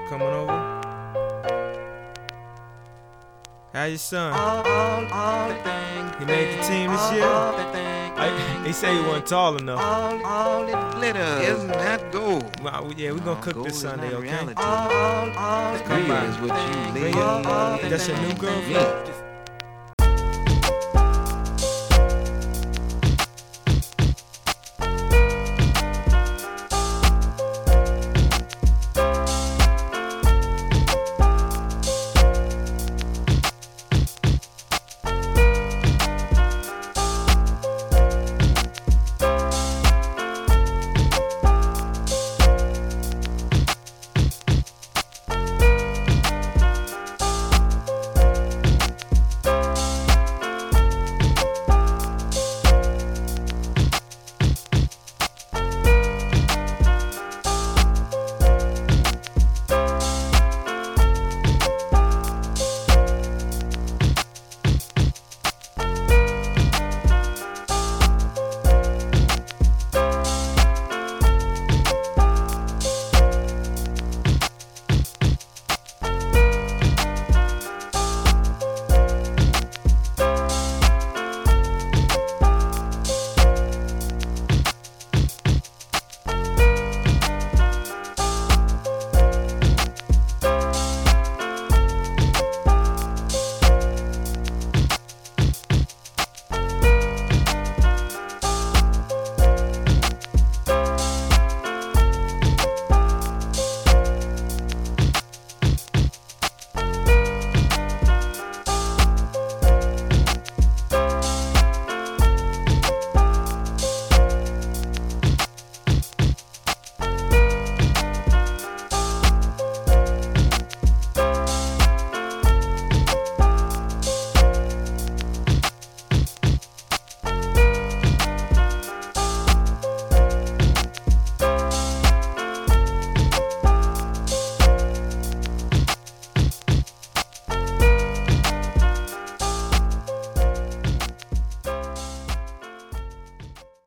coming over. How your son? He made the team this year? He said he wasn't tall enough. All it glitter isn't that gold. Well, yeah, we gonna cook Gold this is Sunday, not okay? reality. Come Real by. is what you Bring live. it. That's your new girlfriend?